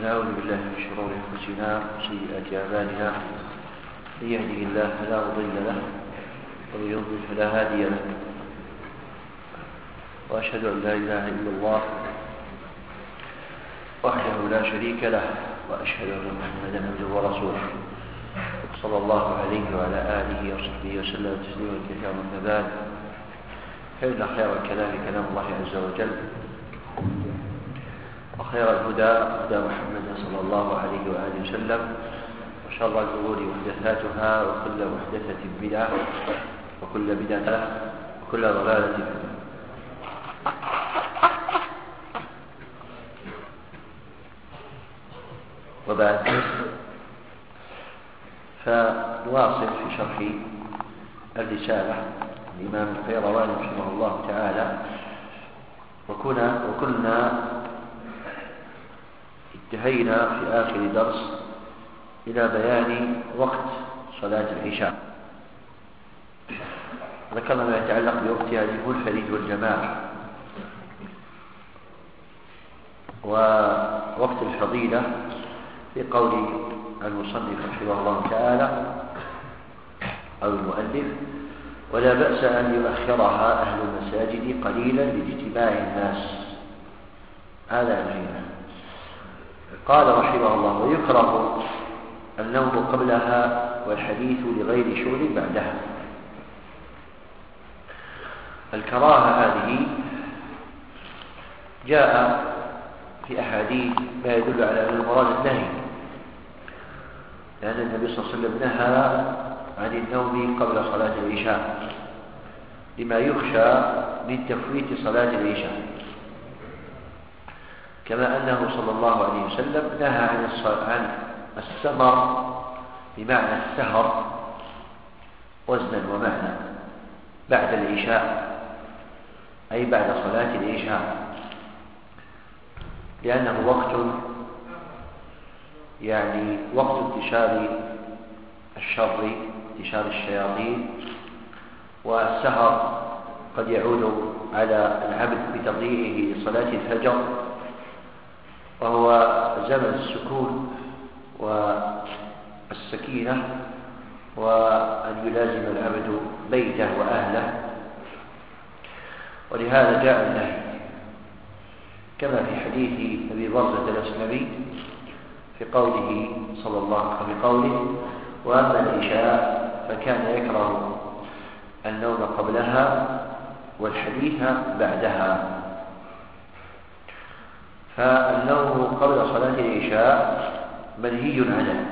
ونعوذ بالله من شرور أنفسنا وسيئات أعمالنا. من يهده الله فلا مضل له ومن يضلل فلا هادي له، وأشهد أن لا إله إلا الله وحده لا شريك له، وأشهد أن محمدا عبده ورسوله صلى الله عليه وعلى آله وصحبه وسلم تسليما كثيرا. أما بعد، فإن خير الكلام كلام الله عز وجل، وخير الهدى هدى محمد صلى الله عليه وآله وسلم، وشر الأمور محدثاتها، وكل محدثة بدعة، وكل بدعة وكل ضلالة. وبعد، فنواصل في شرح الرسالة الإمام القيرواني رحمه الله تعالى. وكنا انتهينا في آخر درس إلى بيان وقت صلاة العشاء. ذكرنا ما يتعلق بوقتها للمنفرد والجماعة، ووقت الفضيلة في قول المصنف رحمه الله تعالى أو المؤلف: ولا بأس أن يؤخرها أهل المساجد قليلا لاجتماع الناس. هذا الجميع. قال رحمه الله: ويكره النوم قبلها والحديث لغير شغل بعدها. الكراهة هذه جاء في أحاديث ما يدل على أن المراد النهي، لأن النبي صلى الله عليه وسلم نهى عن النوم قبل صلاة العشاء لما يخشى من تفويت صلاة العشاء، كما أنه صلى الله عليه وسلم نهى عن السمر بمعنى السهر وزنا ومعنى بعد العشاء، أي بعد صلاة العشاء، لأنه وقت انتشار الشر، انتشار الشياطين، والسهر قد يعود على العبد بتضييعه لصلاة الفجر، وهو زمن السكون والسكينة، وأن يلازم العبد بيته وأهله، ولهذا جاء النهي، كما في حديث أبي برزة الأسلمي في قوله صلى الله عليه وسلم: بقوله: وأما العشاء فكان يكره النوم قبلها والحديث بعدها. فالنوم قبل صلاة العشاء منهي عنه،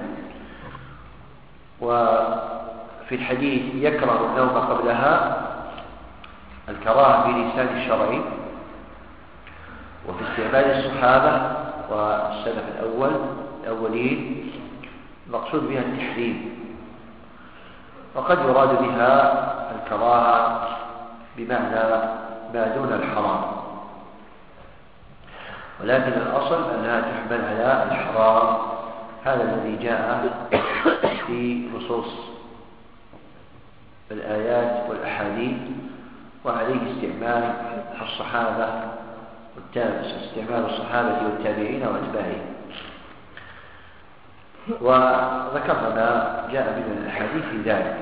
وفي الحديث يكره النوم قبلها الكراهة بلسان الشرعي، وفي استعمال الصحابة والسلف الأولين المقصود بها التحريم، وقد يراد بها الكراهة بمعنى ما دون الحرام، ولكن الأصل أنها تحمل على الحرام. هذا الذي جاء في نصوص الآيات والأحاديث، وعليه استعمال الصحابة والتابعين وأتباعهم. وذكرنا ما جاء من الأحاديث في ذلك.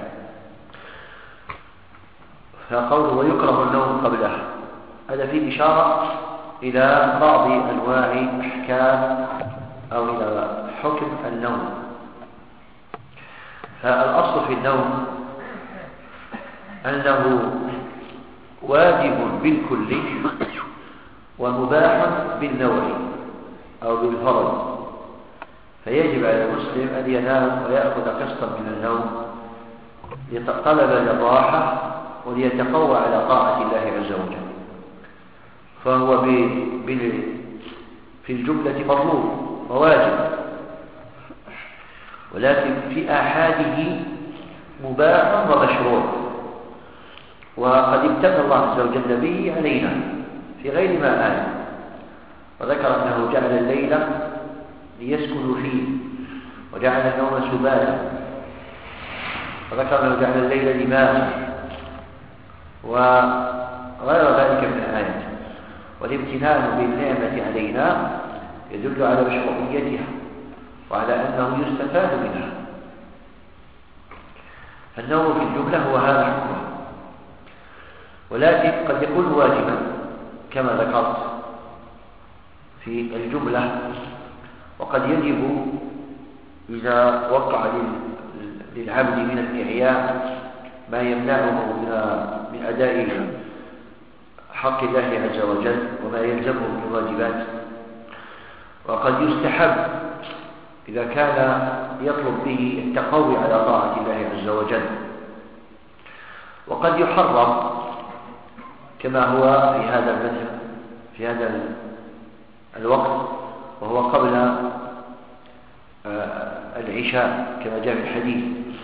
فقوله: ويكره النوم قبلها، هذا فيه إشارة إلى بعض أنواع أحكام أو إلى حكم النوم. فالأصل في النوم أنه واجب بالكل ومباح بالنوع أو بالفرض، فيجب على المسلم أن ينام ويأخذ قسطا من النوم لطلب الراحة وليتقوى على طاعة الله عز وجل، فهو في الجملة مطلوب وواجب، ولكن في آحاده مباح ومشروع، وقد امتن الله عز وجل به علينا في غير ما آل، وذكر أنه جعل الليل ليسكنوا فيه، وجعل النوم سباتا، وذكر أنه جعل الليل لباسا، وغير ذلك من الآيات. والامتنان بالنعمة علينا يدل على مشروعيتها وعلى أنه يستفاد منها. النوم في الجملة هو هذا حكمه، ولكن قد يكون واجبا كما ذكرت في الجملة، وقد يجب إذا وقع للعبد من الإعياء ما يمنعه من أداء حق الله عز وجل وما يلزمه من الواجبات. وقد يستحب إذا كان يطلب به التقوي على طاعة الله عز وجل. وقد يحرم كما هو في هذا الوقت، وهو قبل العشاء كما جاء في الحديث،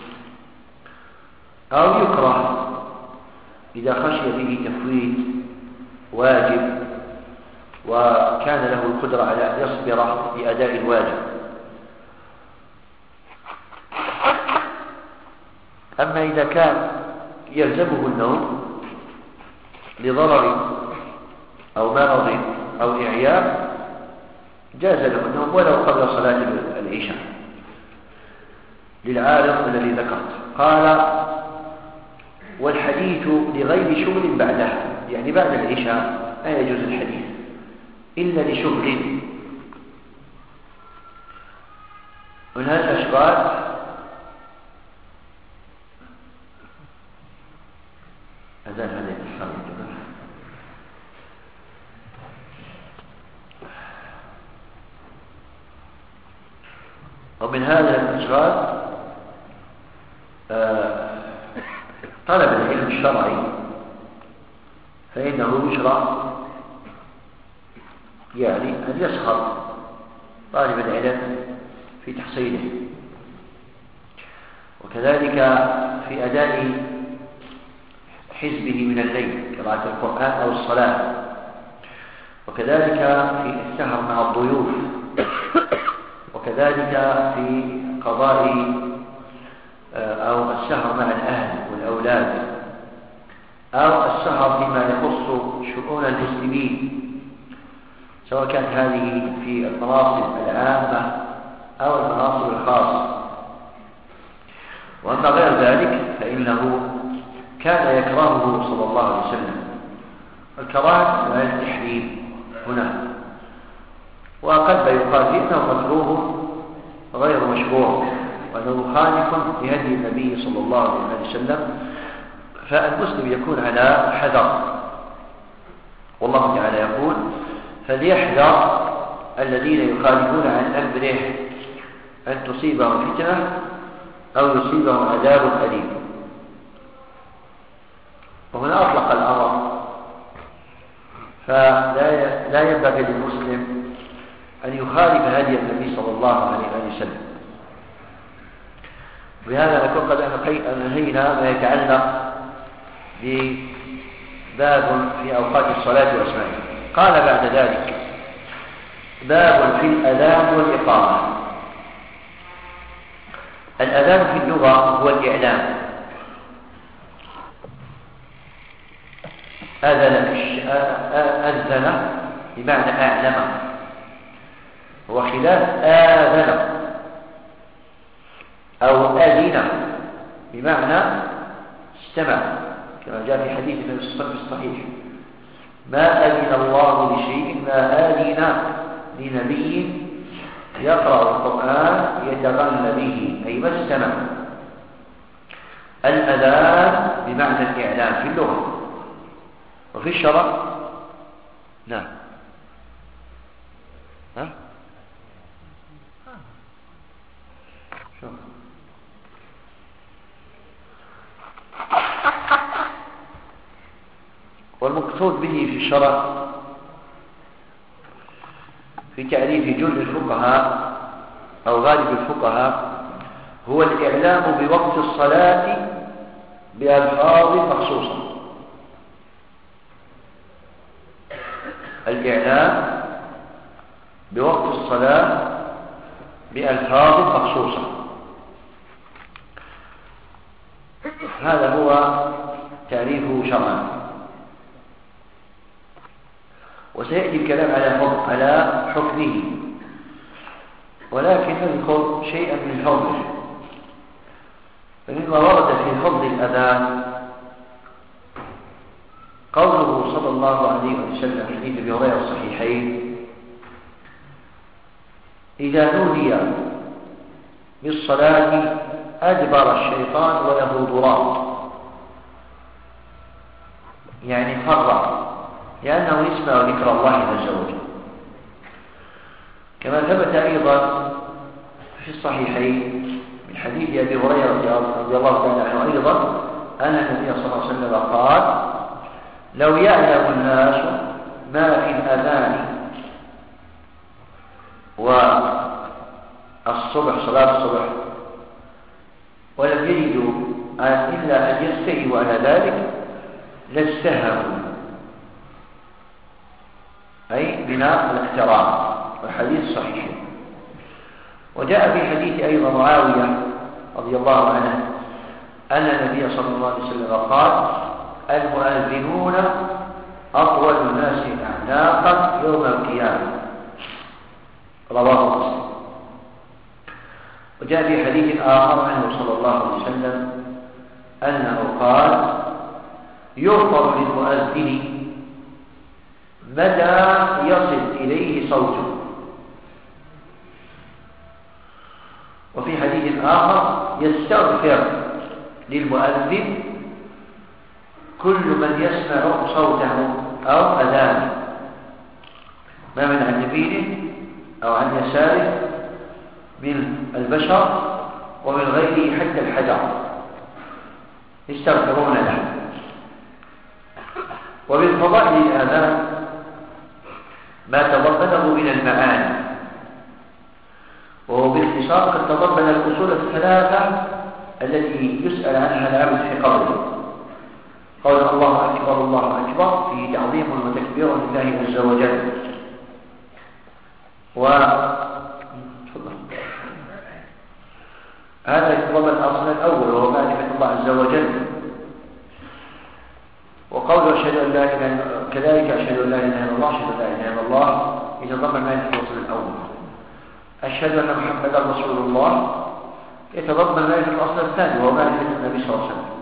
أو يكره إذا خشي به تفويت واجب وكان له القدرة على أن يصبر بأداء الواجب. أما إذا كان يلزمه النوم لضرر أو مرض أو إعياء جاز له النوم ولو قبل صلاة العشاء للعارض الذي ذكرت. قال: والحديث لغير شغل بعدها، يعني بعد العشاء لا يجوز الحديث إلا لشغل من هذه الأشغال. أذان هذه الصلاة. ومن هذه الأشغال طلب العلم الشرعي، فإنه يشرع يعني أن يسخر طالب العلم في تحصيله، وكذلك في أداء حزبه من الليل قراءة القرآن أو الصلاة، وكذلك في السهر مع الضيوف، وكذلك في قضاء أو السهر مع الأهل والأولاد، أو السهر فيما يخص شؤون المسلمين، سواء كانت هذه في المناصب العامة أو المناصب الخاصة. وأما غير ذلك فإنه كان يكرهه صلى الله عليه وسلم. الكراهة لا التحريم هنا، وقد يقال إنه مكروه غير مشروع وأنه خالف لهدي النبي صلى الله عليه وسلم، فالمسلم يكون على حذر. والله تعالى يقول: فليحذر الذين يخالفون عن أمره أن تصيبهم فتنة أو يصيبهم عذاب أليم. وهنا أطلق الأمر، فلا ينبغي للمسلم أن يخالف هدي النبي صلى الله عليه وسلم. بهذا نكون قد أنهينا ما يتعلق بباب في أوقات الصلاة وأسمائها. قال بعد ذلك: باب في الأذان والإقامة. الأذان في اللغة هو الإعلام. أذن بمعنى أعلم، هو خلاف آذن أو أذن بمعنى استمع، كما جاء في حديث النبي صلى الله عليه وسلم الصحيح: ما أذن الله لشيء ما أذن لنبي يقرأ القرآن يتغنى به، أي ما استمع. الأذان بمعنى الإعلام في اللغة، وفي الشرع نعم. شوف والمقصود به في الشرع في تعريف جل الفقهاء أو غالب الفقهاء هو الإعلام بوقت الصلاة بألفاظ مخصوصة. الإعلام بوقت الصلاة بألفاظ مخصوصة، هذا هو تعريفه شرعا. وسيأتي الكلام على حكمه ولكن نذكر شيئا من فضله. فمما ورد في فضل الأذان قوله صلى الله عليه وسلم في حديث أبي هريرة الصحيحين: إذا نودي بالصلاة أدبر الشيطان وله ضراب، يعني فرع، لأنه يسمع ذكر الله عز وجل. كما ثبت أيضا في الصحيحين من حديث أبي هريرة رضي الله تعالى عنه أيضا أن النبي صلى الله عليه وسلم قال: لو يعلم الناس ما في الأذان والصبح، صلاة الصبح، ولم يجدوا إلا أن يستهوا على ذلك لاستهموا، أي بناء الاحترام، والحديث صحيح. وجاء في حديث أيضا معاوية رضي الله عنه أن النبي صلى الله عليه وسلم قال: المؤذنون أطول الناس أعناقا يوم القيامة، رواه مسلم. وجاء في حديث آخر عنه صلى الله عليه وسلم أنه قال: يغفر للمؤذن مدى يصل إليه صوته. وفي حديث آخر: يستغفر للمؤذن كل من يسمع صوته أو أذانه، ما من عن يمينه أو عن يساره من البشر ومن غيره حتى الحجر يستغفرون له. ومن فضائل الآذان ما تضمنه من المعاني، وهو باختصار قد تضمن الأصول الثلاثة التي يسأل عنها العبد في قبره. قول الله أكبر الله أكبر فيه تعظيم وتكبير لله عز وجل. هذا يتضمن الأصل الأول وهو معرفة الله عز وجل. وقول أشهد أن لا إله إلا الله، كذلك أشهد أن لا إله إلا الله، أشهد أن لا إله إلا الله يتضمن معرفة الأصل الأول. أشهد أن محمدا رسول الله يتضمن معرفة الأصل الثاني وهو معرفة النبي صلى الله عليه وسلم.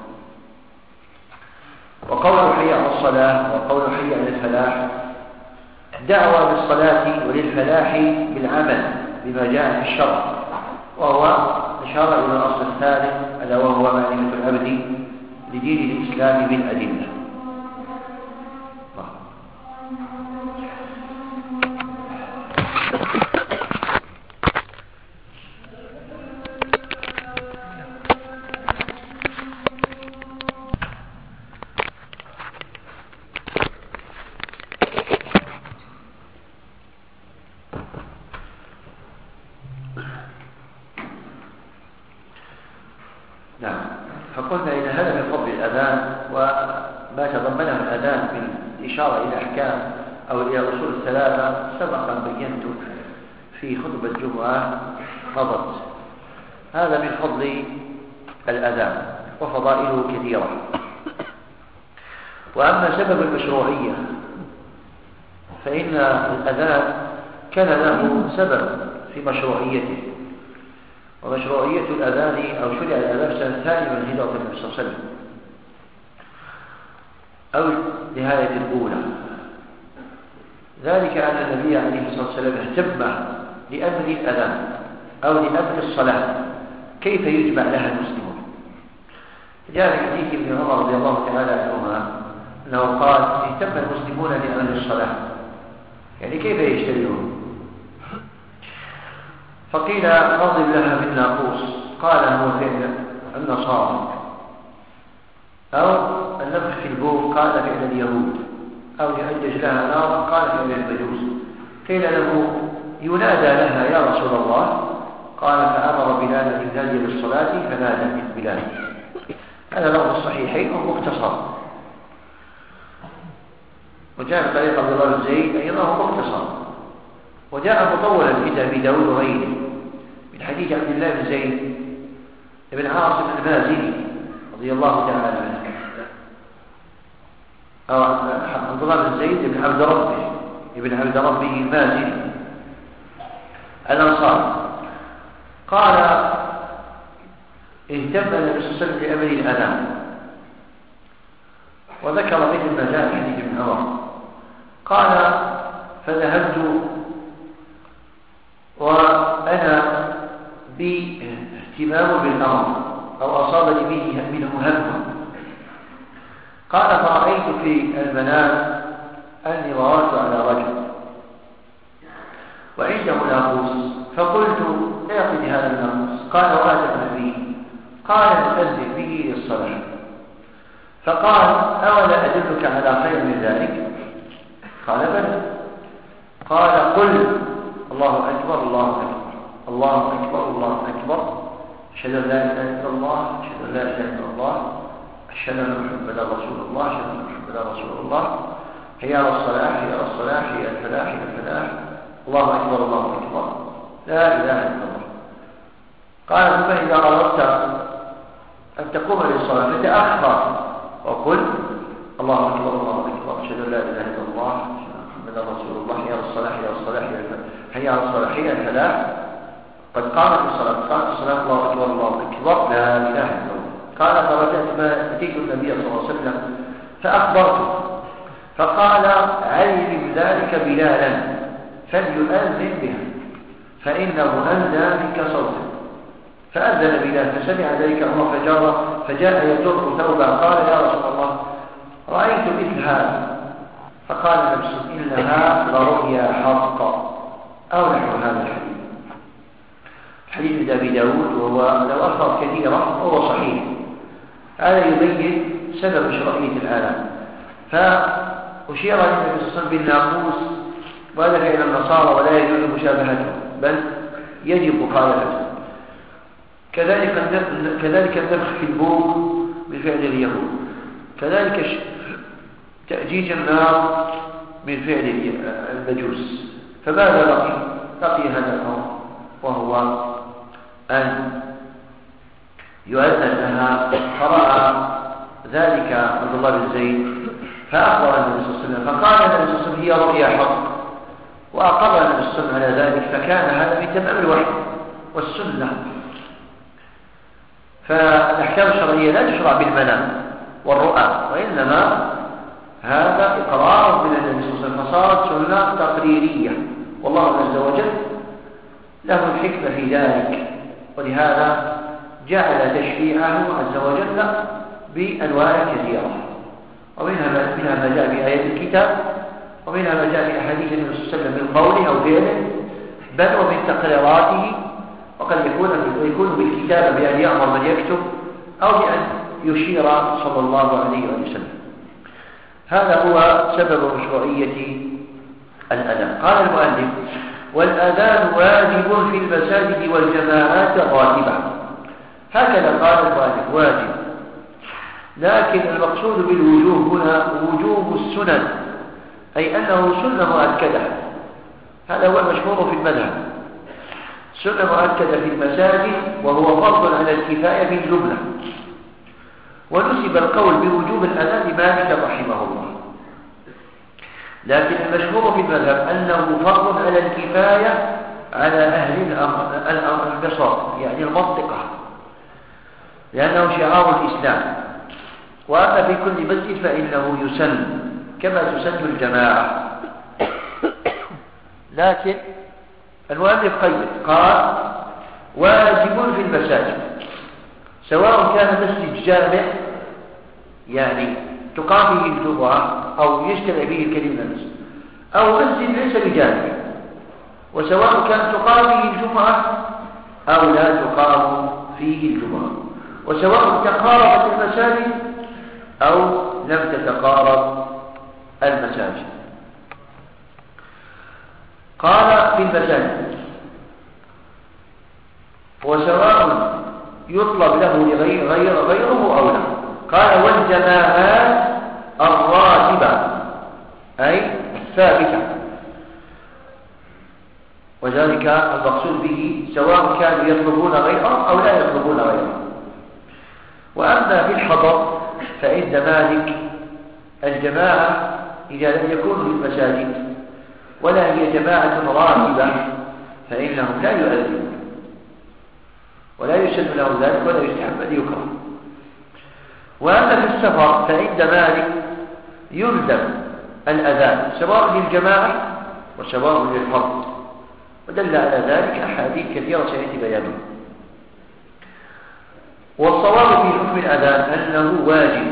وقول حي على الصلاة وقول حي على الفلاح دعوة بالصلاة وللفلاح بالعمل بما جاء في الشرع، وهو إشارة إلى الأصل الثالث ألا وهو معرفة العبد لدين الإسلام بالأدلة. نعم، فقلنا إن هذا من فضل الأذان وما تضمنه الأذان من إشارة إلى أحكام أو إلى أصول الثلاثة سبقا بينت في خطبة الجمعة مضت. هذا من فضل الأذان وفضائله كثيرة. وأما سبب المشروعية فإن الأذان كان له سبب في مشروعيته، ومشروعية الأذان أو شرع الأذان سنة ثانية من هجرة النبي صلى الله عليه وسلم أو نهاية الأولى. ذلك أن النبي عليه الصلاة والسلام اهتم لأمر الأذان أو لأمر الصلاة كيف يجمع لها المسلمون. جاء في حديث ابن عمر رضي الله تعالى عنهما أنه قال: اهتم المسلمون لأمر الصلاة، يعني كيف يجتمعون؟ فقيل: نضرب لها بالناقوس، قال: هو فعل النصارى، أو النفخ في البوق، قال: فعل اليهود، أو يعجج لها نارا، قال: فعل المجوس. قيل له: ينادى لها يا رسول الله، قال: فأمر بلال أن ينادي بالصلاة فنادى من بلال. هذا لفظ الصحيحين ومختصر. وجاء طريق عبد الله بن زيد أيضا مختصر، وجاء مطولا في أبي داود وغيره من حديث عبد الله بن زيد بن عاصم المازني رضي الله تعالى عنه، أو عبد الله بن زيد بن عبد ربه المازني الأنصاري قال اهتم النبي صلى الله عليه وسلم بأمر الأذان، وذكر مثل ما جاء في حديث ابن عمر. قال فذهبت وأنا باهتمام بالأمر أو أصابني به منه هم. قال فرأيت في المنام أني مررت على رجل وعنده ناقوس، فقلت اعقد هذا الناقوس. قال وأتى به. قال أذن به للصلاة. فقال أولا أدلك على خير من ذلك؟ قال بلى. قال قل الله أكبر الله أكبر الله أكبر الله أكبر، أشهد أن لا إله إلا الله، أشهد أن لا إله إلا الله، أشهد أن محمدا رسول الله، أشهد أن محمدا رسول الله، حي على الصلاة حي على الصلاة حي على الفلاح حي على الفلاح، الله أكبر الله أكبر، لا إله إلا الله. قال ثم إذا أردت أن تقوم للصلاة فتأخر وقل الله أكبر الله أكبر، أشهد أن لا إله إلا الله، أشهد أن محمدا رسول الله، حي على الصلاة حي على الصلاة حي على الصلاة حي على الفلاح، قد قامت الصلاة، قامت الصلاة، الله أكبر الله أكبر، لا إله إلا الله. قال فرجعت أتيت النبي صلى الله عليه وسلم فأخبرته، فقال علم ذلك بلالا فليؤذن بها فإنه أندى منك صوتا. فأذن بلال فسمع ذلك عمر فجاء يجر ثوبه. قال يا رسول الله رأيت مثل هذا. فقال النبي إنها لرؤيا حق أو نحو هذا الحديث. حديث أبي داود وهو له ألفاظ كثيرة وهو صحيح. هذا يبين سبب شرعية الآلام. فأشير النبي صلى الله عليه وسلم بالناقوس وذهب إلى النصارى ولا يجوز مشابهته بل يجب مخالفته. كذلك النفخ في البوق بفعل اليهود، كذلك تأجيج النار من فعل المجوس. فماذا بقي هذا الأمر وهو أن يؤذن لها. فرأى ذلك عبد الله بن زيد فأخبر النبي صلى الله عليه وسلم، فقال النبي صلى الله عليه وسلم هي رؤيا حق، وأقر النبي صلى الله عليه وسلم على ذلك. فكان هذا من تمام الوحي والسنة. فالأحكام الشرعية لا تشرع بالمنام والرؤى، وإنما هذا إقرار من النبي صلى الله عليه وسلم، فصارت سنة تقريرية، والله عز وجل له الحكمة في ذلك. ولهذا جعل تشريعه عز وجل بأنواع كثيرة، ومنها ما جاء في آيات الكتاب، ومنها ما جاء في أحاديث النبي صلى الله عليه وسلم من قوله أو فعله، بل ومن تقريراته. وقد يكون بالكتابة بأن يأمر من يكتب أو بأن يشير صلى الله عليه وسلم. هذا هو سبب مشروعية الأذان. قال المؤلف والأذان واجب في المساجد والجماعات الراتبة. هكذا قال المؤلف واجب، لكن المقصود بالوجوب هنا وجوب السنن، أي أنه سنة مؤكدة. هذا هو المشهور في المذهب، سنة مؤكدة في المساجد، وهو فرض على الكفاية بالجملة. ونسب القول بوجوب الأذان مالك رحمه الله، لكن المشهور في المذهب أنه فرض على الكفاية على أهل البصر يعني المنطقة، لأنه شعار الإسلام. وأما في كل مسجد فإنه يسن كما تسن الجماعة. لكن المؤلف قيد قال واجب في المساجد، سواء كان مسجد جامع يعني تقام فيه الجمعة أو يجتمع فيه الكثير من الناس، أو مسجد ليس بجامع، وسواء كان تقام فيه الجمعة أو لا تقام فيه الجمعة، وسواء تقاربت المساجد أو لم تتقارب المساجد. قال في المساجد وسواء يطلب له غيره أو لا. قال والجماعات الراتبة أي الثابتة، وذلك المقصود به سواء كانوا يطلبون غيره أو لا يطلبون غيره. وأما في الحضر فإن مالك الجماعة إذا لم يكونوا في المساجد ولا هي جماعة راتبة فإنهم لا يؤذنون. ولا يسن له ذلك ولا يستحب بل يكره. وأما في السفر فعند مالك يلزم الأذان سواء للجماعة وسواء للفرد، ودل على ذلك أحاديث كثيرة سيأتي بيانها. والصواب في حكم الأذان أنه واجب،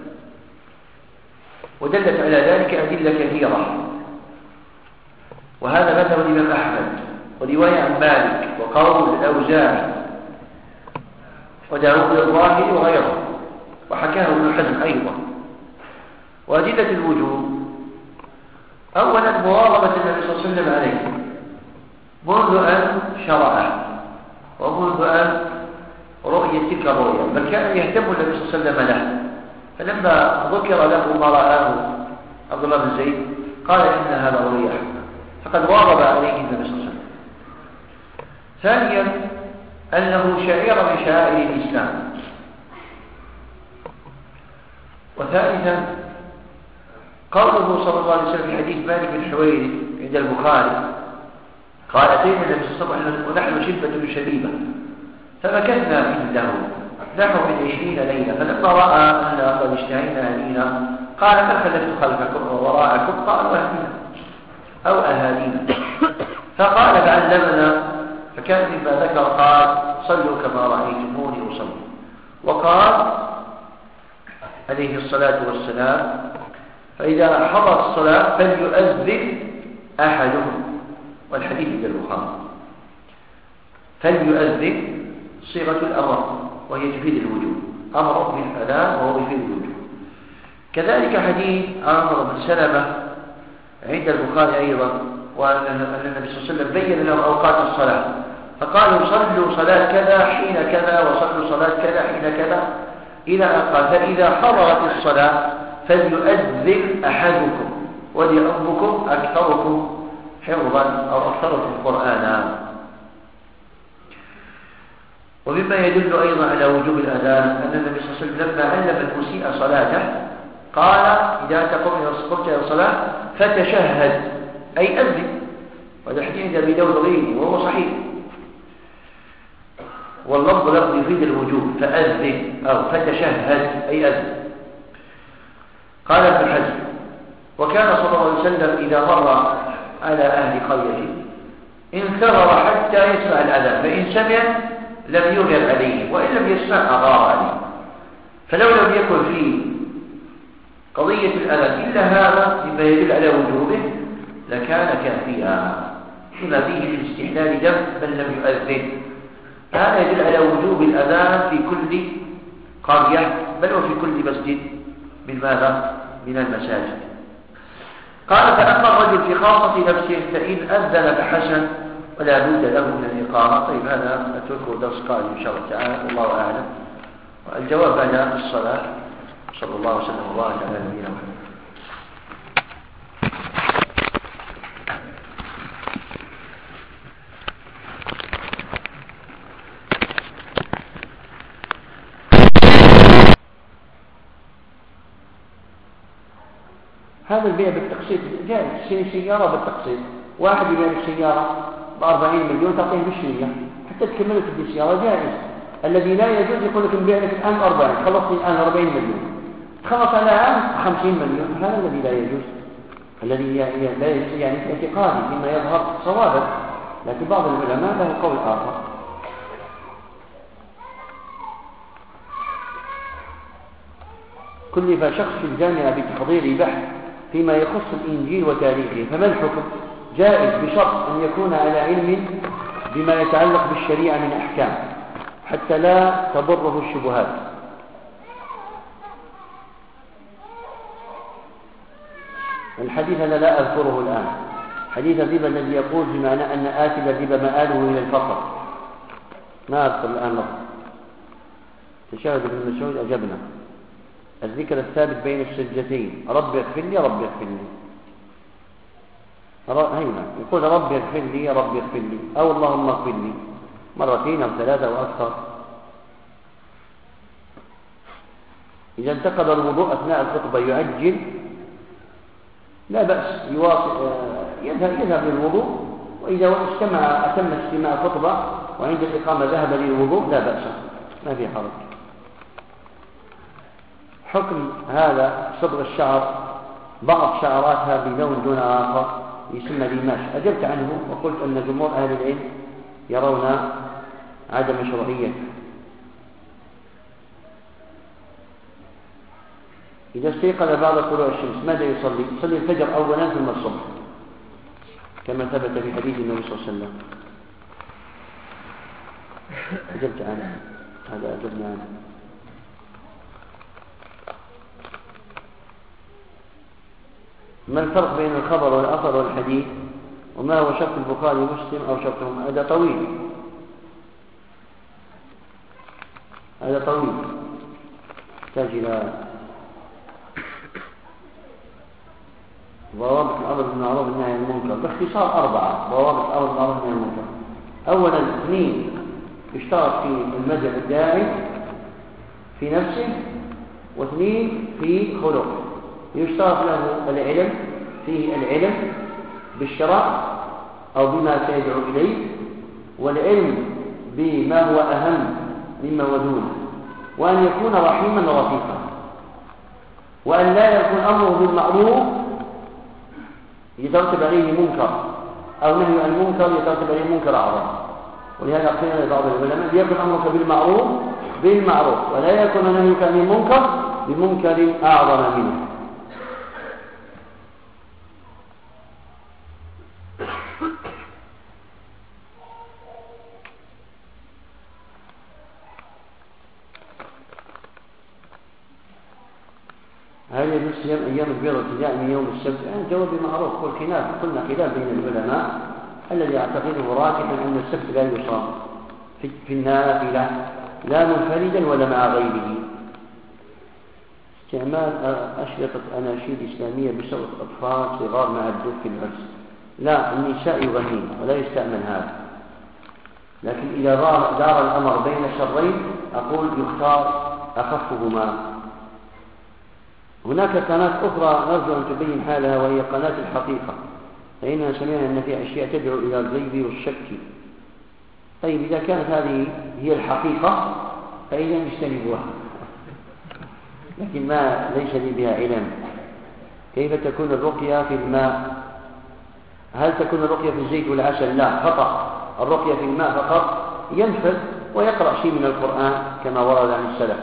ودلت على ذلك أدلة كثيرة، وهذا مذهب الإمام أحمد ورواية عن مالك وقول الأوزاعي وداود الظاهري وغيره، وحكاه ابن حزم أيضا. وأدلة الوجوب أولا مواظبة النبي صلى الله عليه وسلم عليه منذ أن شرعه ومنذ أن رؤية تلك الرؤيا، بل كان يهتم النبي صلى الله عليه وسلم له، فلما ذكر له ما رآه عبد الله بن زيد قال إن هذا رؤيا فقد واظب عليه النبي صلى الله عليه وسلم. ثانيا أنه شعير من شعائر الإسلام. وثالثا قوله صلى الله عليه وسلم في حديث مالك بن حويرث عند البخاري قال أتينا النبي صلى الله عليه وسلم ونحن شبة شبيبة فمكثنا عنده نحو من 20 ليلة، فلما رأى أن قد اشتهينا علينا قال ما خلفت خلفكم ووراءكم؟ قالوا أهلنا أو أهالينا. فقال فعلمنا، فكان مما ذكر قال صلوا كما رأيتموني أصلي. وقال عليه الصلاة والسلام فإذا حضر الصلاة فليؤذن أحدهم، والحديث عند البخاري. فليؤذن صيغة الأمر وهي تفيد الوجوب، أمر بالأذان وهو يفيد الوجوب. كذلك حديث عمرو بن سلمة عند البخاري أيضا، وأن النبي صلى الله عليه وسلم بين لهم أوقات الصلاة فقالوا صلوا صلاة كذا حين كذا وصلوا صلاة كذا حين كذا إلى أن قال فإذا حضرت الصلاة فليؤذن أحدكم وليؤمكم أكثركم حفظا أو أكثركم قرآنا. ومما يدل أيضا على وجوب الأذان أن النبي صلى الله عليه وسلم لما علم المسيء صلاته قال إذا قمت إلى الصلاة فتشهد أي أذن، وهذا حديث عند أبي داود وغيره وهو صحيح، واللفظ لفظ يفيد الوجوب فأذن أو فتشهد أي أذن. قال ابن حزم وكان صلى الله عليه وسلم إذا مر على أهل قرية انتظر حتى يسمع الأذان، فإن سمع لم يغر عليه وإن لم يسمع أغار عليه. فلو لم يكن في قضية الأذان إلا هذا مما يدل على وجوبه لكان كافيا، لما فيه من استحلال دم من لم يؤذن. هذا يدل على وجوب الأذان في كل قرية بل وفي كل مسجد من ماذا؟ من المساجد. قال فأما الرجل في خاصة نفسه فإن أذن فحسن ولا بد له من الإقامة. طيب هذا أتركه درس قادم إن شاء الله تعالى والله أعلم. والجواب على الصلاة. صلى الله وسلم وبارك على نبينا محمد. هذا البيع بالتقسيط جائز، سيارة بالتقسيط، واحد يبيع لك سيارة ب40 مليون تعطيه ب100 حتى تكملت بالسيارة جائز. الذي لا يجوز يقول لك نبيع لك الآن 40 خلصت الآن 40 مليون تخلص على الآن 50 مليون، هذا الذي لا يجوز، الذي لا يجوز يعني في اعتقادي مما يظهر صوابا، لكن بعض العلماء له قول آخر. كلف شخص في الجامعة بتحضير بحث فيما يخص الإنجيل وتاريخه، فما الحكم؟ جائز بشرط أن يكون على علم بما يتعلق بالشريعة من أحكام حتى لا تضره الشبهات. الحديث أنا لا أذكره الآن، حديث الربا الذي يقول بمعنى أن آكل الربا مآله إلى الفقر، ما أذكر الآن لفظ. تشاهد ابن مسعود أجبنا الذكر الثابت بين السجدتين رب اغفر لي رب اغفر لي، هينا يقول رب اغفر لي رب اغفر لي أو اللهم اغفر لي مرتين أو 3 أو أكثر. إذا انتقض الوضوء أثناء الخطبة يعجل لا بأس، يذهب للوضوء، وإذا أتم استماع الخطبة وعند الإقامة ذهب للوضوء لا بأس، ما في حرج. حكم هذا صبغ الشعر بعض شعراتها بلون دون آخر يسمى ريماش، أجبت عنه وقلت أن جمهور أهل العلم يرون عدم مشروعيته. إذا استيقظ بعد طلوع الشمس ماذا يصلي؟ يصلي الفجر أولا ثم الصبح كما ثبت في حديث النبي صلى الله عليه وسلم. أجبت عنه، هذا أجبنا عنه. ما الفرق بين الخبر والأثر والحديث؟ وما هو شرط البخاري ومسلم أو شرطهم؟ هذا طويل، هذا طويل يحتاج إلى ضوابط الأمر بالمعروف والنهي عن المنكر. باختصار 4 ضوابط الأمر بالمعروف والنهي عن المنكر. أولا 2 يشترط في المذهب الداعي في نفسه، و2 في خلقه. يشترط له العلم، فيه العلم بالشرع أو بما سيدعو إليه، والعلم بما هو أهم مما هو دونه، وأن يكون رحيما رفيقا، وأن لا يكون أمره بالمعروف يترتب عليه منكر أو نهي عن المنكر يترتب عليه منكر أعظم. ولهذا قيل لبعض العلماء ليكن أمرك بالمعروف ولا يكون نهيك عن المنكر بمنكر أعظم منه. هل يجوز صيام أيام البيض ابتداء من يوم السبت؟ الجواب معروف، قلنا خلاف بين العلماء. الذي يعتقده راجحا أن السبت لا يصام في النافلة لا منفردا ولا مع غيره. استعمال أشرطة أناشيد إسلامية بصوت أطفال صغار مع الدف في العرس، لا، النساء يغنين ولا يستعمل هذا. لكن إذا دار الأمر بين الشرين أقول يختار أخفهما. هناك قناة أخرى نرجو أن تبين حالها وهي قناة الحقيقة، فإننا سمعنا أن في أشياء تدعو إلى الريب والشك. طيب إذا كانت هذه هي الحقيقة فإذا نجتنبوها، لكن ما ليس لي بها علم. كيف تكون الرقية في الماء؟ هل تكون الرقية في الزيت والعسل؟ لا، خطأ. الرقية في الماء فقط، ينفذ ويقرأ شيء من القرآن كما ورد عن السلف.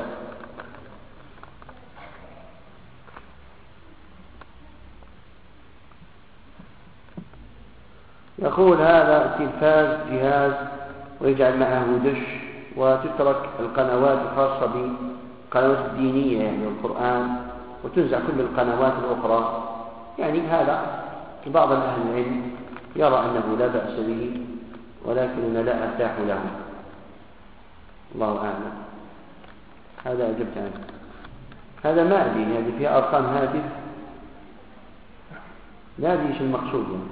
يقول هذا تلفاز جهاز ويجعل معه دش، وتترك القنوات الخاصة بالقنوات الدينية يعني القرآن، وتنزع كل القنوات الأخرى. يعني هذا بعض أهل العلم يرى أنه لا بأس به، ولكن لا أرتاح له، الله أعلم. هذا أجبت عنه. هذا ما أدري، هذه فيها أرقام هاتف، لا أدري ايش المقصود يعني.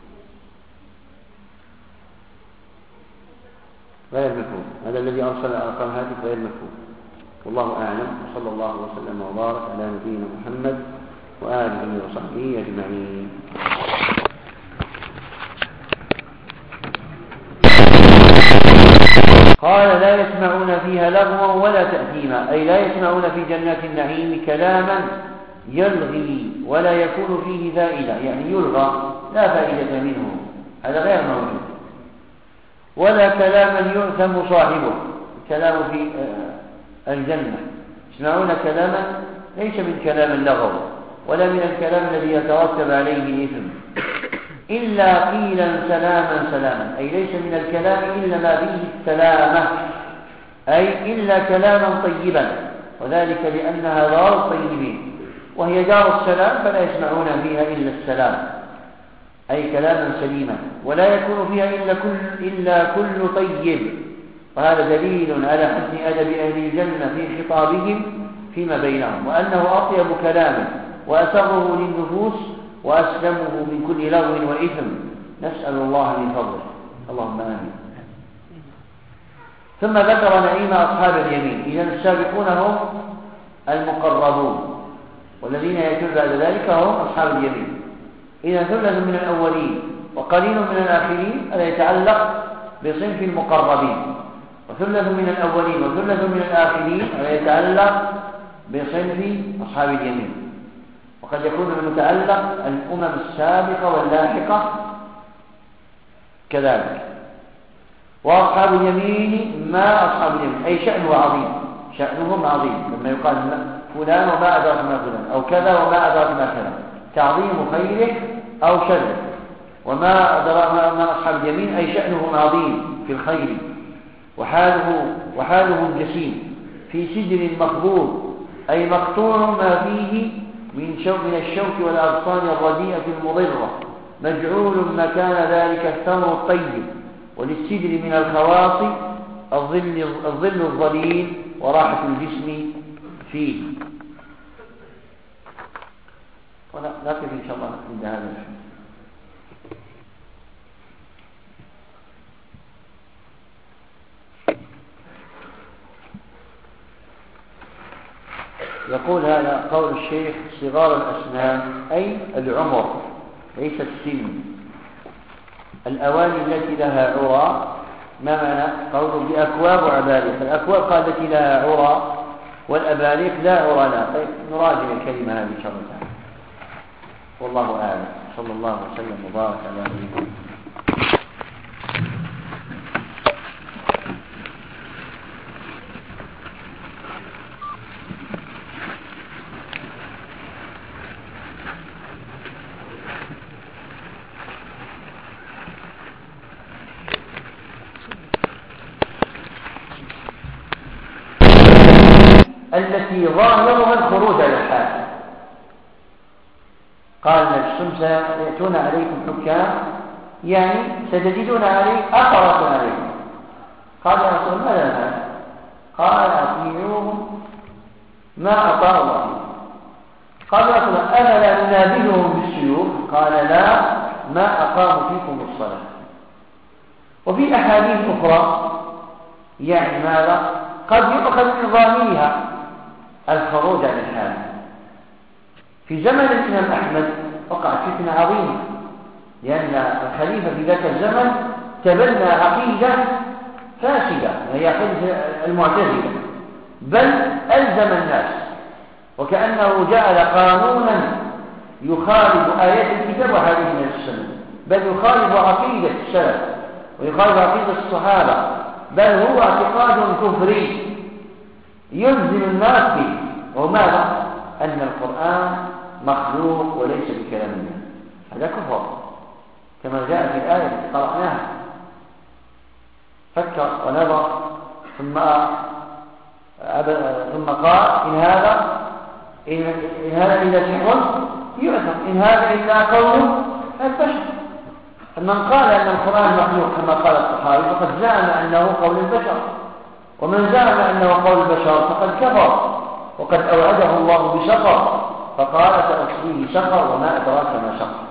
غير مفهوم، هذا الذي أرسل أرقام هاتف غير مفهوم، والله أعلم. وصلى الله وسلم وبارك على نبينا محمد وآله وصحبه أجمعين. قال لا يسمعون فيها لغوا ولا تأثيما، أي لا يسمعون في جنات النعيم كلاما يلغي ولا يكون فيه فائدة، يعني يلغى لا فائدة منه، هذا غير موجود. ولا كلاما يؤثم صاحبه، كلام في الجنة يسمعون كلاما ليس من كلام اللغو ولا من الكلام الذي يترتب عليه الإثم، إلا قيلا سلاما سلاما، أي ليس من الكلام إلا ما فيه السلامة، أي إلا كلاما طيبا، وذلك لأنها دار الطيبين وهي دار السلام، فلا يسمعون فيها إلا السلام، أي كلاما سليما، ولا يكون فيها إلا كل طيب. وهذا دليل على حسن أدب أهل الجنة في خطابهم فيما بينهم، وأنه أطيب كلام وأسره للنفوس وأسلمه من كل لغو وإثم. نسأل الله من فضله، اللهم آمين. ثم ذكر نعيم أصحاب اليمين. إذن السابقون هم المقربون، والذين يأتون بعد ذلك هم أصحاب اليمين. إذا ثلث من الأولين وقليل من الآخرين، هذا يتعلق بصنف المقربين، وثلث من الأولين وثلث من الآخرين، ويتعلق بصنف أصحاب اليمين. وقد يكون المتعلق الأمم السابقة واللاحقة كذلك. وأصحاب اليمين ما أصحاب اليمين أي شأنه عظيم، شأنهم عظيم، لما يقال فلان وما أدراك ما فلان، أو كذا وما أدراك ما كذا، تعظيم خيره أو شره. وما أدراك ما أصحاب اليمين أي شأنهم عظيم في الخير، وحالهم جسيم في سجن مخبوط، أي مقطوع ما فيه من الشوك والأغصان الرديئة المضرة، مجعول مكان ذلك الثمر الطيب، وللسدر من الخواص الظل الظليل وراحة الجسم فيه. ونقف إن شاء الله عند هذا الحد. يقول هذا قول الشيخ صغار الأسنان أي العمر ليس السن. الأواني التي لها عرى، ما معنى قوله بأكواب وأباريق؟ الأكواب قال التي لها عرى، والأباريق لا عرى لها. طيب نراجع الكلمة هذه إن شاء الله تعالى، والله أعلم. صلى الله وسلم وبارك على نبينا. التي ظاهرها الخروج على الحال. قال نفسهم سيأتون عليكم حكام، يعني ستجدون عليه أثرة عليكم. قال يا رسول الله ماذا نفعل؟ قال أطيعوهم ما أطاع الله. قال يا رسول الله أنا لا ننابذهم بالسيوف؟ قال لا، ما أقاموا فيكم الصلاة. وفي أحاديث أخرى يعني ماذا؟ قد يؤخذ من ظاهرها الخروج عن الحال. في زمن الإمام أحمد وقعت فتنة عظيمة، لأن الخليفة في ذاك الزمن تبنى عقيدة فاسدة وهي عقيدة المعتزلة، بل ألزم الناس، وكأنه جعل قانونا يخالف آيات الكتاب وحديث النبي صلى الله عليه وسلم، بل يخالف عقيدة السلف ويخالف عقيدة الصحابة، بل هو اعتقاد كفري يلزم الناس به. وماذا؟ أن القرآن مخلوق وليس بكلام الله. هذا كفر كما جاء في الآية التي قرأناها. فكر ونظر ثم قال إن هذا إلا سحر يؤثر، إن هذا إلا قول البشر. من قال أن القرآن مخلوق كما قال الصحابي فقد زعم أنه قول البشر، ومن زعم أنه قول البشر فقد كفر، وقد أوعده الله بسقر فقال سأصليه سقر وما أدراك ما سقر،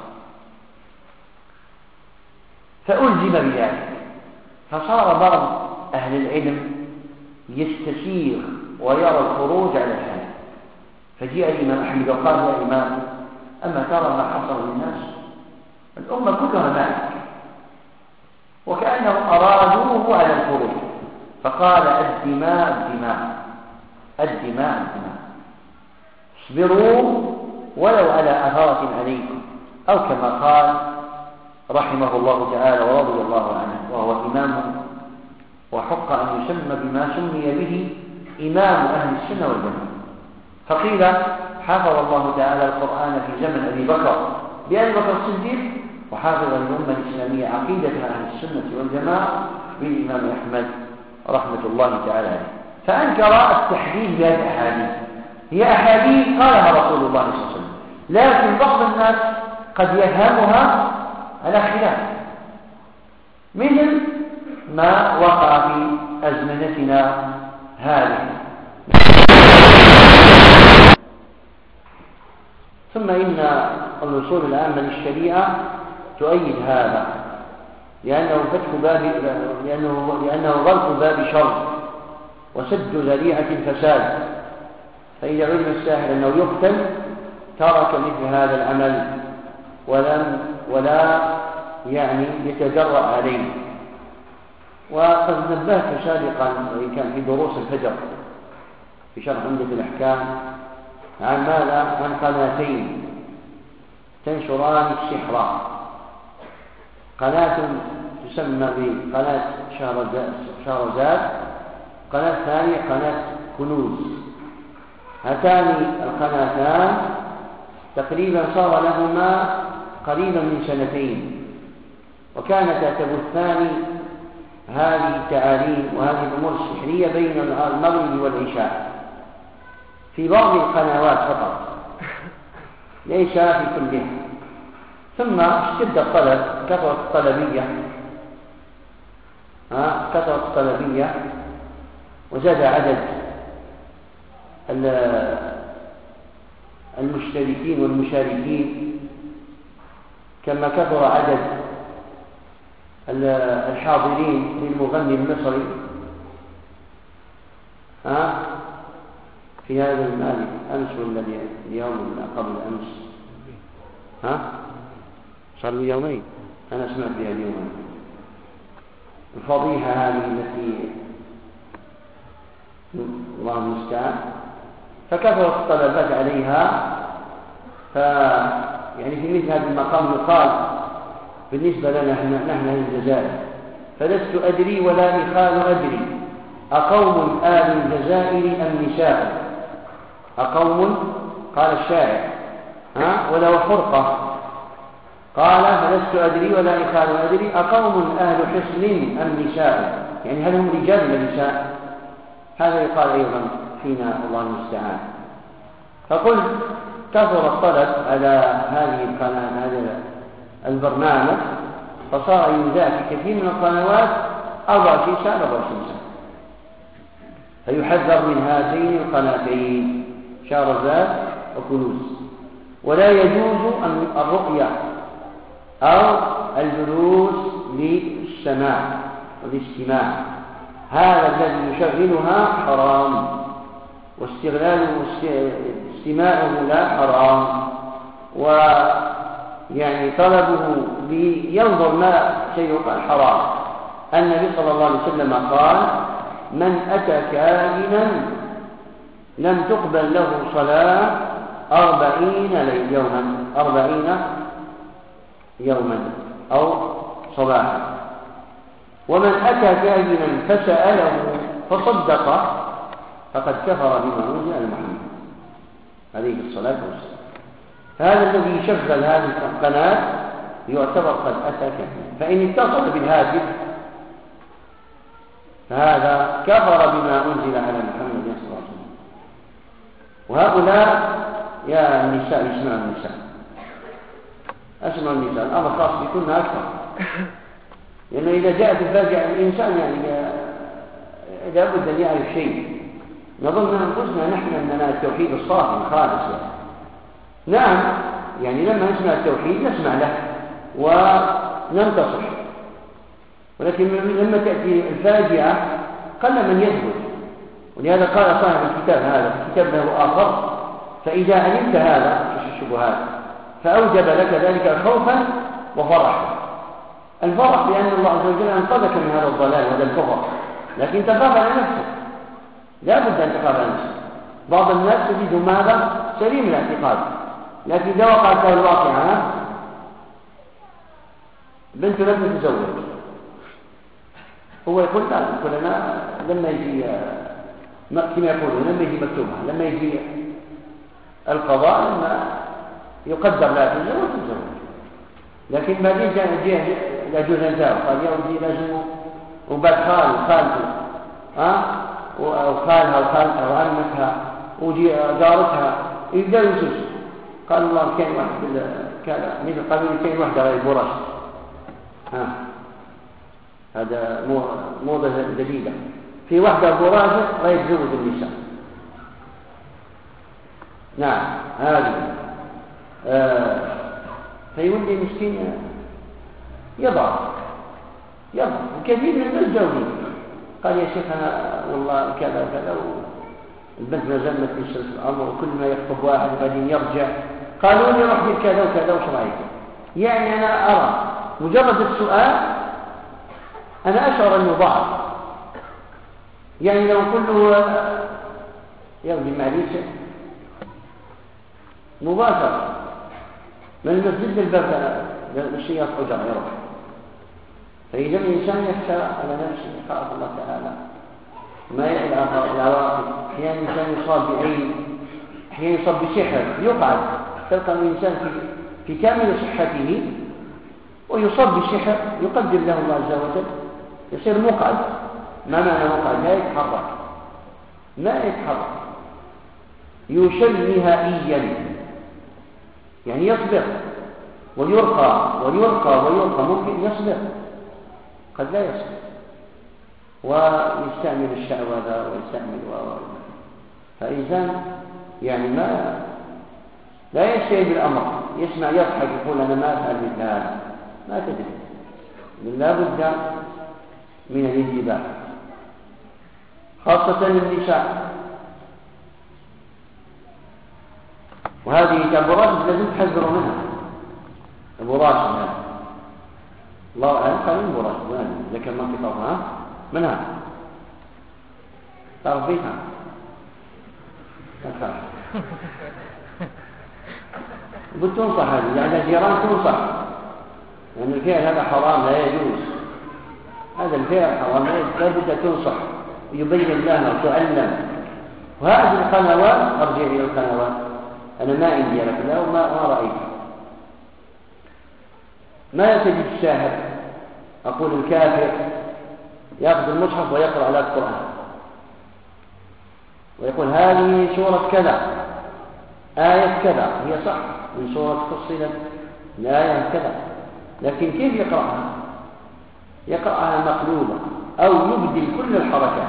فألزم بذلك. فصار بعض أهل العلم يستسير ويرى الخروج على الحال. فجاء الإمام أحمد وقال يا إمام أما ترى ما حصل للناس؟ الأمة كلها مالك، وكأنهم أرادوه على الخروج، فقال الدماء الدماء الدماء الدماء، اصبروا ولو على أثارة عليكم، أو كما قال رحمه الله تعالى ورضي الله عنه، وهو إمام وحق أن يسمى بما سمي به إمام أهل السنة والجماعة. فقيل حفظ الله تعالى القرآن في زمن أبي بكر بأبي بكر الصديق، وحافظ الأمة الإسلامية عقيدة أهل السنة والجماعة بالإمام أحمد رحمة الله تعالى عليه. فأنكر التحديث بهذه الأحاديث، هي أحاديث قالها رسول الله صلى الله عليه وسلم، لكن بعض الناس قد يفهمها على خلاف، مثل ما وقع في أزمنتنا هذه. ثم إن الوصول العامة للشريعة تؤيد هذا، لأنه غلق باب شر وسد ذريعة الفساد. فإذا علم الساحر أنه يقتل ترك مثل هذا العمل ولا يتجرأ عليه. وقد نبهت سابقا وإن كان في دروس الفجر في شرح عمدة الأحكام عن ماذا؟ عن قناتين تنشران السحر، قناة تسمى بقناة شهرزاد، قناة ثانية قناة كنوز. هاتان القناتان تقريبا صار لهما قريبا من 2 سنين، وكانتا تبثان هذه التعاليم وهذه الأمور السحرية بين المغرب والعشاء في بعض القنوات فقط، ليس في كلها. ثم اشتد الطلب، كثرت الطلبية وزاد عدد المشتركين والمشاركين، كما كثر عدد الحاضرين للمغني المصري في هذا المال أمس ولا اليوم قبل أمس، صار له يومين، أنا سمعت بها اليوم الفضيحة هذه التي الله المستعان. فكثرت الطلبات عليها، يعني في مثل هذا المقام يقال بالنسبة لنا نحن الجزائر: فلست أدري ولا إخال أدري، أقوم آل الجزائر أم نساء؟ أقوم، قال الشاعر ولو فرقة، قال فلست أدري ولا إخال أدري، أقوم أهل حسن أم نساء؟ يعني هل هم رجال ولا نساء؟ هذا يقال أيضا فينا الله المستعان. فقلت كثر الطلب على هذه القناة، هذا البرنامج، فصار يذاع في كثير من القنوات 24 ساعة. فيحذر من هاتين القناتين شهرزاد وكنوز، ولا يجوز الرؤية أو الجلوس للسماع والاستماع. هذا الذي يشغلها حرام، استماعه لا حرام، ويعني طلبه لينظر ما سيقال حرام. النبي صلى الله عليه وسلم قال: من أتى كاهنا لم تقبل له صلاة 40 يوما أو صباحا. ومن أتى كاهنا فسأله فصدق فقد كفر بما أنزل على محمد عليه الصلاة والسلام. هذا الذي يشغل هذه القناة يعتبر قد أتى كاهنا، فإن اتصل بالهاتف فهذا كفر بما أنزل على محمد صلى الله عليه وسلم. وهؤلاء يا النساء يسمعوا النساء، أسمع النساء، الأمر خاص بكل أكثر، لأنه إذا جاءت الفاجعة الإنسان يعني لابد أن يعرف شيء. نظن أنفسنا نحن أننا التوحيد الصافي الخالص نعم، يعني لما نسمع التوحيد نسمع له وننتصر، ولكن لما تأتي الفاجعة قل من يثبت. ولهذا قال صاحب الكتاب هذا في كتاب له آخر: فإذا علمت هذا الشبهات فأوجب لك ذلك خوفا وفرحا. الفرح بأن الله عز وجل أنقذك من هذا الضلال وهذا الكفر، لكن تخاف على نفسك، لا بد أن تخاف على نفسك. بعض الناس تجد ماذا؟ سليم الاعتقاد، لكن إذا وقعت له الواقعة بنت لم تتزوج، هو يقول لا، يقول أنا لما يجي كما يقولون لما يجي مكتوبها، لما يجي القضاء لما يقدر لا تتزوج. لكن بعدين جاء يجوز أن تزوج، قال يوم لازم وبعد خالته وخالها وخالتها وعمتها وجي جارتها يبدأ يزوج. قال الله كان واحد كذا مثل قبيل كان واحدة غير برش، هذا موضة جديدة، في واحدة براشة غير تزوج النساء. نعم هذه فيولي مسكين يضع وكثير من الناس جاوبين قال يا شيخ أنا والله كذا كذا، البنت ما زالت تنشر في الأمر، وكل ما يخطب واحد بعدين يرجع، قالوا لي روح كذا وكذا وش رأيك؟ يعني أنا أرى مجرد السؤال أنا أشعر أنه ضعف. يعني لو كله يغضي معليش مباشرة من المسجد للباب الشيء يصعد يروح. فإذا الإنسان يخشى على نفسه يخاف الله تعالى ما يعلى العواقب. أحيانا الإنسان يصاب بعين، أحيانا يصاب بسحر يقعد. تلقى الإنسان في كامل صحته ويصاب بالسحر يقدر له الله عز وجل يصير مقعد. ما معنى مقعد؟ لا يتحرك، ما يتحرك، يشل نهائيا. يعني يصبر ويرقى ويرقى ويرقى، ممكن يصبر قد لا يصبر ويستعمل الشعوذة ويستعمل فإنسان يعني ما لا يشتهي بالأمر، يسمع يضحك يقول أنا ما أفعل مثل هذا، ما تدري. لا بد من الانتباه خاصة النساء. وهذه كبرات لازم تحذروا منها. البراش هذا الله أعلم قال البراش إذا كان منطقة منها تعرف فيها بتنصح هذه يعني الجيران تنصح لأن الفعل هذا حرام لا يجوز. هذا الفعل حرام لا بد تنصح ويبين لها وتعلم. وهذه القنوات أرجع إلى القنوات أنا ما عندي لك لا وما رأيت. ما تجد الشاهد أقول الكافر يأخذ المصحف ويقرأ على القرآن ويقول هذه سورة كذا آية كذا، هي صح من سورة فصلت الآية كذا، لكن كيف يقرأها؟ يقرأها مقلوبة أو يبدل كل الحركات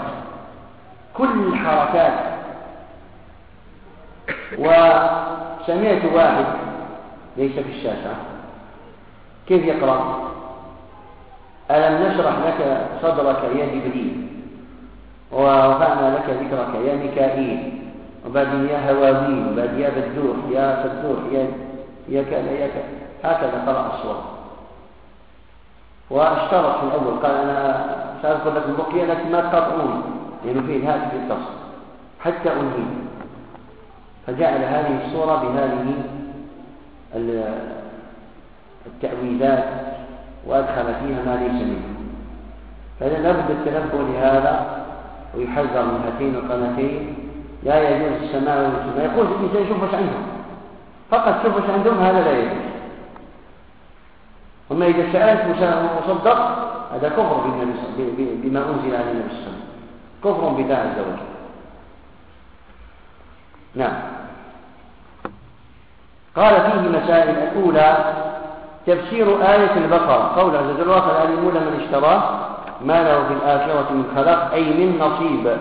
وسمعت واحد ليس في الشاشة كيف يقرأ؟ ألم نشرح لك صدرك يا جبريل ورفعنا لك ذكرك يا ميكائيل، وبعدين يا هوازين، وبعدين يا بدوح يا صدوح يا كذا يا كذا. هكذا قرأ الصورة. واشترط في الأول قال أنا سأذكر لكم بقية لكن ما تقطعون لأنه فيه الهاتف يتصل حتى أنهي. فجعل هذه الصورة بهذه التأويلات وأدخل فيها ما ليس منه. فإذا لابد التنبه لهذا ويحذر من هاتين القناتين. لا يجوز السماع والسماع. يقول الإنسان يشوف وش عندهم فقط، شوف وش عندهم، هذا لا يجوز. أما إذا سألت وصدق هذا كفر بما أنزل على النبي صلى الله عليه وسلم، كفر بالله عز وجل. نعم. قال فيه مسائل. الأولى تفسير آية البقرة، قول عز وجل فالآلمون من اشتراه ما له في الآخرة من خلاق أي من نصيب.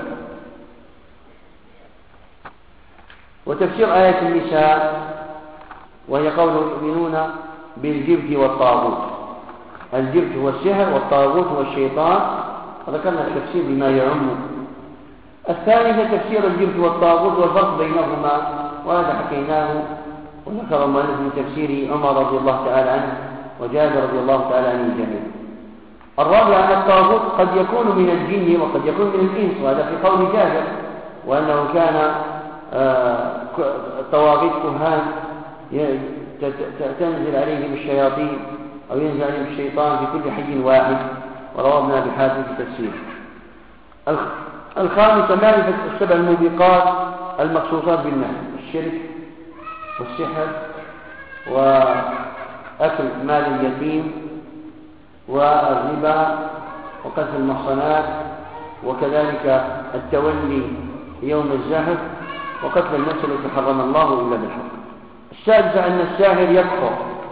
وتفسير آية النساء وهي قول يؤمنون بالجبت والطاغوت. الجبت هو السحر والطاغوت هو الشيطان، وذكرنا التفسير بما يعم. الثالثة تفسير الجبت والطاغوت والفرق بينهما، وهذا حكيناه وذكر المؤلف من تفسير عمر رضي الله تعالى عنه وجابر رضي الله تعالى عنه الجميع. الرابع أن الطاغوت قد يكون من الجن وقد يكون من الإنس، وهذا في قول جابر، وأنه كان طواغيت كهان تنزل عليهم الشياطين أو ينزل عليهم الشيطان في كل حي واحد، ورواه ابن أبي حاتم في التفسير. الخامسة معرفة السبع الموبقات المخصوصات بالنهي: الشرك والسحر وأكل مال اليتيم والربا وقذف المحصنات وكذلك التولي يوم الزحف وقتل النفس التي حرم الله إلا بالحق. السادسة أن الساحر يكفر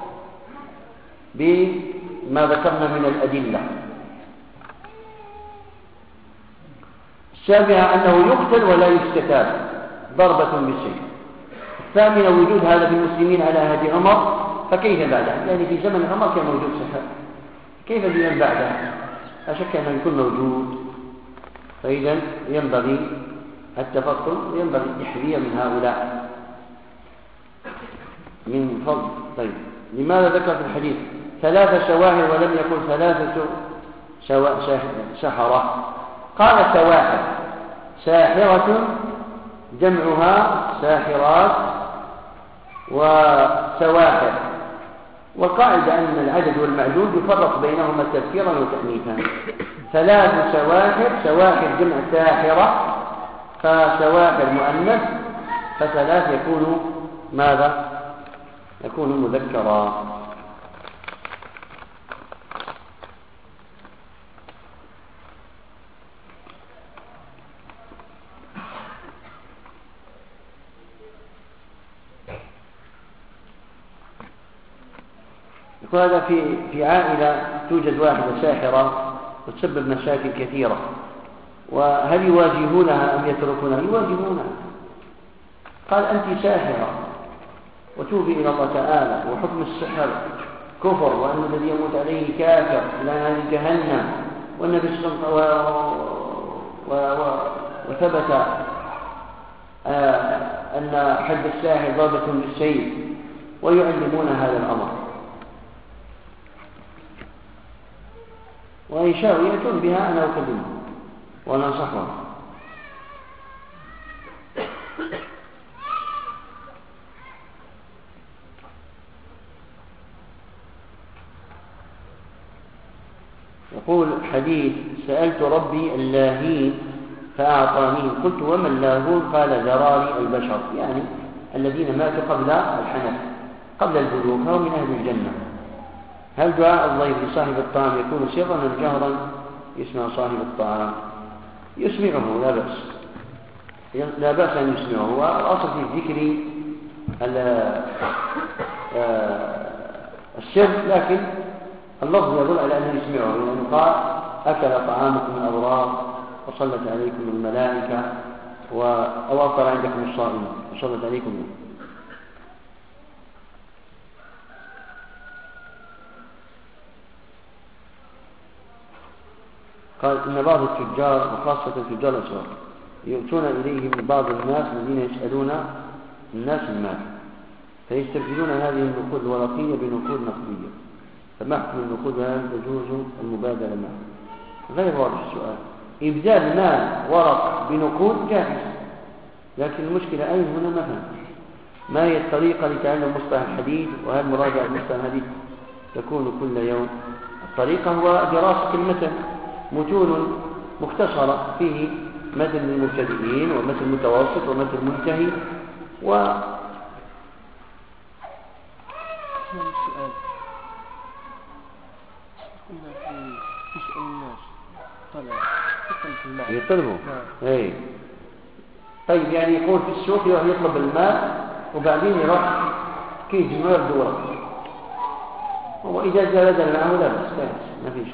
بما ذكرنا من الأدلة. السابعة أنه يقتل ولا يستتاب ضربة بالسيف. الثامنة وجود هذا في المسلمين على عهد عمر، فكيف بعده؟ يعني في زمن عمر كان موجود سحر، كيف بمن بعده؟ لا شك أنه يكون موجود. فإذا ينبغي التفطن وينبغي التحذير من هؤلاء من فضل. طيب لماذا ذكر في الحديث 3 شواهد ولم يكن 3 سحرة. قال سواحر، ساحرة جمعها ساحرات وسواحر. والقاعدة أن العدد والمعدود يفرق بينهما تذكيرا وتأنيثا. 3 سواحر، سواحر جمع ساحرة، فسواحر مؤنث، ف3 يكون ماذا؟ يكون مذكرا. وهذا في عائلة توجد واحدة ساحرة وتسبب مشاكل كثيرة، وهل يواجهونها أم يتركونها؟ يواجهونها. قال أنت ساحرة وتوبي إلى الله تعالى، وحكم السحر كفر، وأن الذي يموت عليه كافر إلى نار جهنم، والنبي وثبت أن حد الساحر ضربة بالسيف، ويعلمون هذا الأمر. وإن شاءوا يأتون بها أنا أكلمهم وننصحهم. يقول حديث: سألت ربي اللاهين فأعطاني، قلت وما اللاهون؟ قال ذراري البشر، يعني الذين ماتوا قبل الحنث، قبل البلوغ، فهم من أهل الجنة. هل دعاء الضيف لصاحب الطعام يكون سرا أم جهرا؟ يسمع صاحب الطعام، يسمعه لا بأس، لا بأس أن يسمعه. والأصل في ذكر السر، لكن اللفظ يدل على أنه يسمعه، لأنه قال: أكل طعامكم الأبرار وصلت عليكم الملائكة أو أفطر عندكم الصائم وصلت عليكم. قال: إن بعض التجار وخاصة تجار الأسواق يؤتون إليهم بعض الناس الذين يسألون الناس المال، فيستبدلون هذه النقود الورقية بنقود نقدية، فما حكم النقود؟ هل تجوز المبادلة معه؟ غير واضح السؤال. إبدال مال ورق بنقود جاهز، لكن المشكلة أين هنا؟ ما فهم ما هي الطريقة لتعلم مصطلح الحديث، وهل مراجعة مصطلح الحديث تكون كل يوم؟ الطريقة هو دراسة المتن، متون مختصرة فيه متن المبتدئين ومتن متوسط ومتن منتهي. يطلبوا اي طيب، يعني يكون في السوق يروح يطلب الماء وبعدين يروح كيس من الدورة، وإذا زاد معه لا بس ما فيش.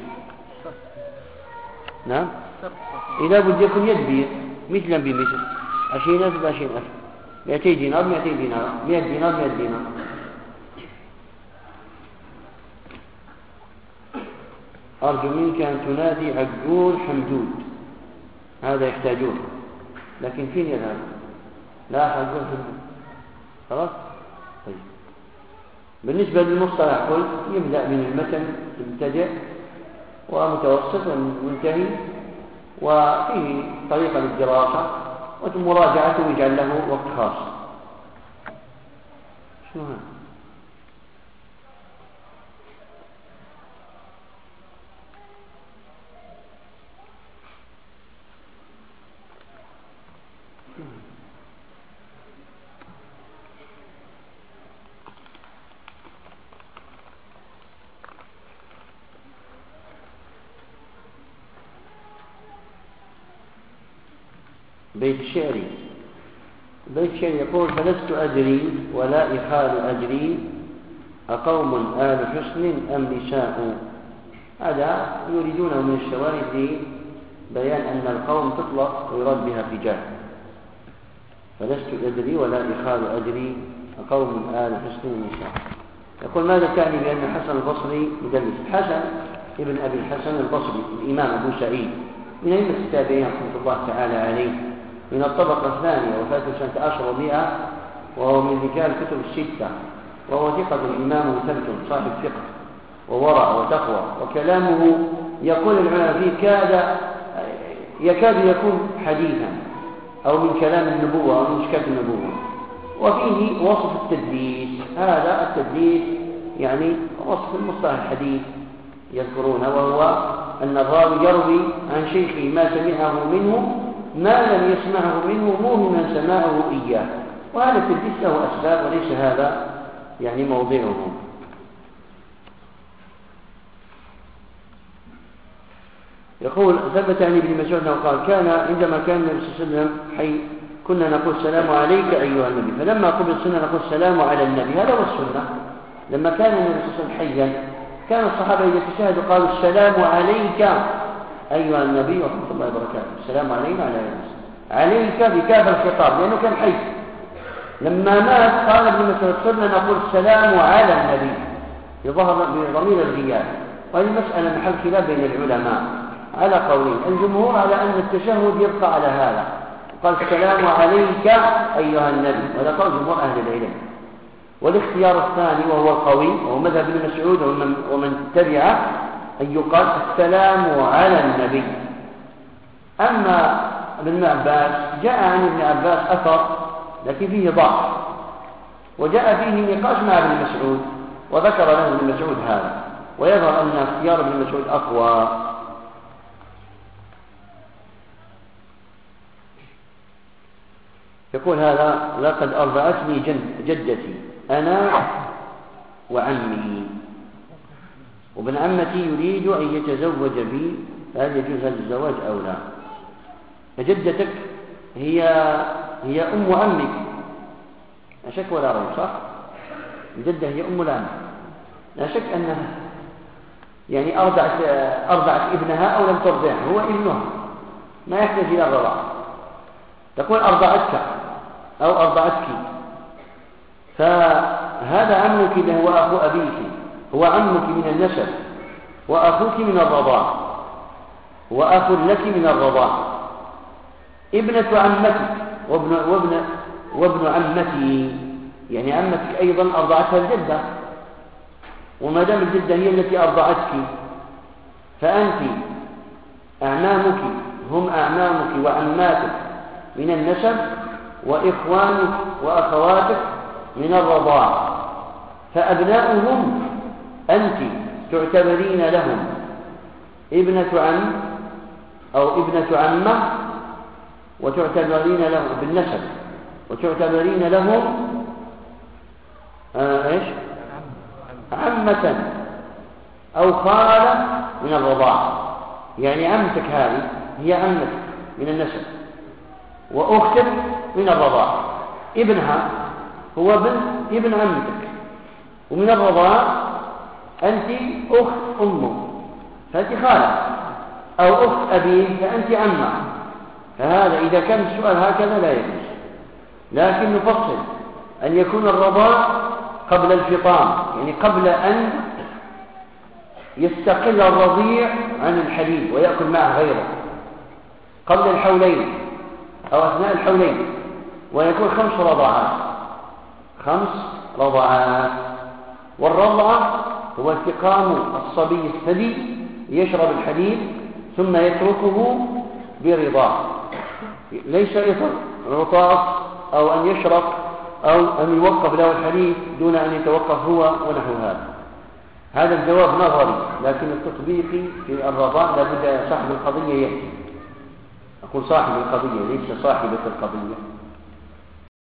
نعم، إذا بد يكون يدبير مثلا بمثل 20,000 ب20,000، 200 دينار 200 دينار، 100 دينار 100 دينار. أرجو منك أن تنادي عقول حمدود، هذا يحتاجون، لكن فين يذهب؟ لا عقول حمدود. خلاص. طيب، بالنسبة للمصطلح قلت يبدأ من المتن مبتدئ ومتوسط ومنتهي، وفيه طريقة للدراسة ومراجعته ويجعل له وقت خاص. شو هذا؟ بيت شعري. بيت شعري يقول: فلست أدري ولا إخال أدري أقوم آل حسن أم نساء. هذا يريدونه من الشواهد لبيان أن القوم تطلق ويراد بها الرجال. فلست أدري ولا إخال أدري أقوم آل حسن ونساء. يقول: ماذا تعني بأن حسن البصري مدلس؟ حسن ابن أبي الحسن البصري الإمام أبو سعيد من أئمة التابعين رحمة الله تعالى عليه، من الطبقة الثانية، وفاته سنة 10 و100، وهو من رجال الكتب الستة، وهو ثقة الإمام مثبت صاحب ثقة وورع وتقوى، وكلامه يقول العلماء فيه يكاد يكون حديثا أو من كلام النبوة أو من مشكاة النبوة. وفيه وصف التدليس. هذا التدليس يعني وصف المصطلح الحديث يذكرونه، وهو أن الراوي يروي عن شيخه ما سمعه منه ما لم يسمعه منه موهما سماعه إياه. وهذا التدليس له أسباب وليس هذا يعني موضعه. يقول ثبت عن ابن مسعود انه قال كان عندما كان النبي صلى الله عليه وسلم حي كنا نقول السلام عليك ايها النبي، فلما قبل السنه نقول السلام على النبي. هذا هو السنه. لما كان النبي صلى الله عليه وسلم حيا كان الصحابه اذا تشاهدوا قالوا السلام عليك ايها النبي ورحمه الله وبركاته. السلام علينا على عليك بكاف الخطاب لانه كان حي. لما مات قال ابن مسعود صرنا نقول السلام على النبي بضمير الغياب. وهذه مساله محل خلاف بين العلماء على قولين. الجمهور على أن التشهد يبقى على هذا، قال السلام عليك أيها النبي، وهذا قول جمهور أهل العلم. والاختيار الثاني وهو القوي وهو مذهب ابن مسعود ومن تبعه أن يقال السلام على النبي. أما ابن عباس جاء عن ابن عباس أثر لكن فيه ضعف، وجاء فيه نقاش مع ابن مسعود وذكر له ابن مسعود هذا، ويظهر أن اختيار ابن مسعود أقوى. يقول هذا لقد أرضعتني جدتي أنا وعمي، وابن عمتي يريد أن يتزوج بي، فهل يجوز هذا الزواج أو لا؟ فجدتك هي أم عمك لا شك ولا ريب، صح؟ الجدة هي أم العم، لا شك أنها يعني أرضعت ابنها أو لم ترضعه، هو ابنها ما يحتاج إلى الرضاع. تقول أرضعتك أو أرضعتك، فهذا عمك اللي هو أخو أبيك، هو عمك من النسب وأخوك من الرضاع وأخ لك من الرضاع. ابنة عمتك وابن عمتي، يعني عمتك أيضا أرضعتها الجدة، وما دام الجدة هي التي أرضعتك فأنت أعمامك هم أعمامك وعماتك من النسب، وإخوانك وأخواتك من الرضاع، فأبناؤهم أنت تعتبرين لهم ابنة عم أو ابنة عمة، وتعتبرين لهم بالنسب، وتعتبرين لهم عمة أو خالة من الرضاع. يعني عمتك هذه هي عمتك من النسب، وأختك من الرضاع، ابنها هو ابن عمتك، ومن الرضاع أنت أخت أمه فأنت خالة، أو أخت أبيه فأنت عمة. فهذا إذا كان السؤال هكذا لا يجوز، لكن نفصل أن يكون الرضاع قبل الفطام، يعني قبل أن يستقل الرضيع عن الحليب ويأكل معه غيره، قبل الحولين أو أثناء الحولين، ويكون 5 رضعات. 5 رضعات. والرضعة هو التقام الصبي الثدي يشرب الحليب ثم يتركه برضاه، ليس إثر عطاس أو أن يشرب أو أن يوقف له الحليب دون أن يتوقف هو ونحو هذا. هذا الجواب نظري، لكن التطبيقي في الرضاع لابد صاحب القضية يأتي. أقول صاحب القضية ليس صاحبة القضية.